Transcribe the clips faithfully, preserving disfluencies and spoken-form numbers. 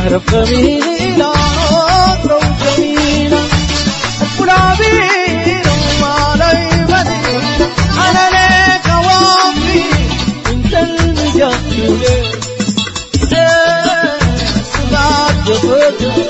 سهرة بجميلة لو جميلة أقول عبير علي مدينة أنا ليك وافي انت المجاهد ايه سبعك جفت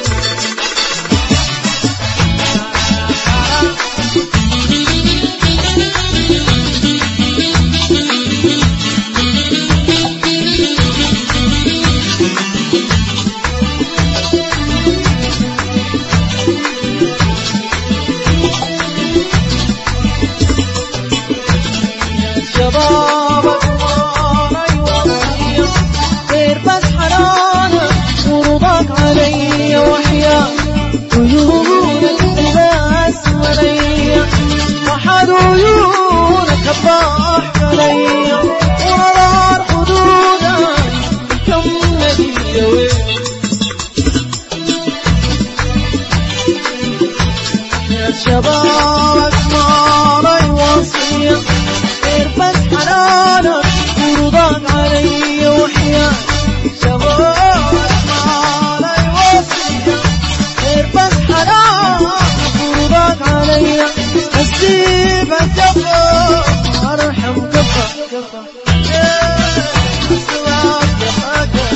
شبابك وانا يوصية غير بس حنانك ورضاك علي وحياة عيونك بس عليا وحد عيونك الضحك عليا ونظر حدودك كم نبي وين يا شبابك وانا يوصية غير بس حنانك ورضاك علي وحياة شبابك علي وصية غير بس حنانك ورضاك علي أسيبك جفا أرحم كفا كفا أسواك جفاك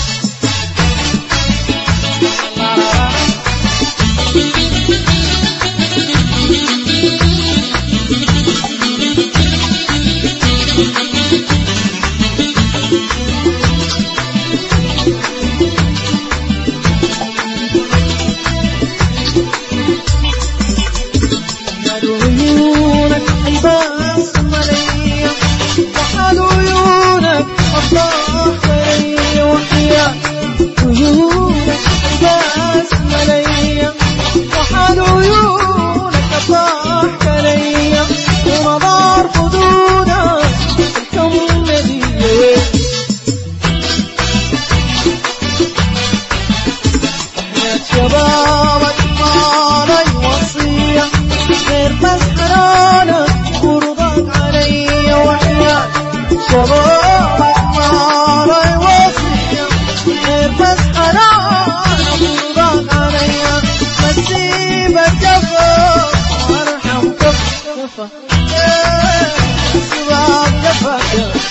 شبابك علي وصية غير بس حنانك ورضاك علي وحياة شبابك علي وصية غير بس حنانك ورضاك علي أسيبك جفا أرحم كفا كفا أسواك جفا كفا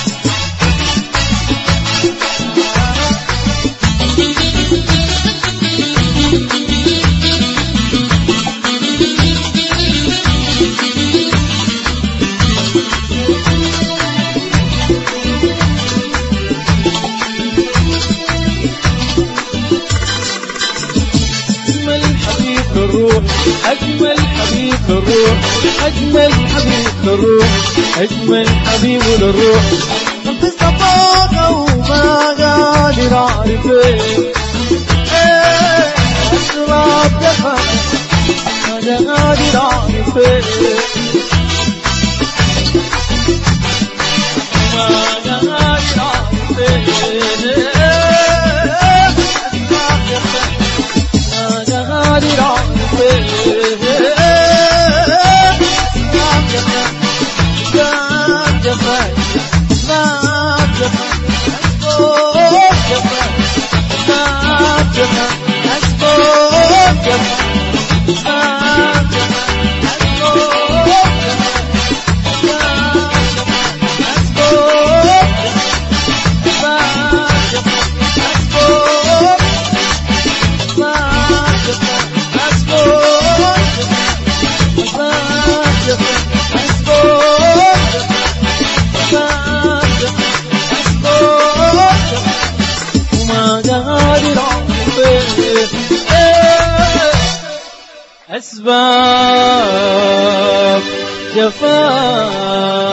الروح أجمل حبيب الروح أجمل حبيب الروح أجمل حبيب للروح قلت استطاق وما قادر أعرفه أسراب جفا ما قادر أعرفه ما قادر أعرفه أسباب جفاك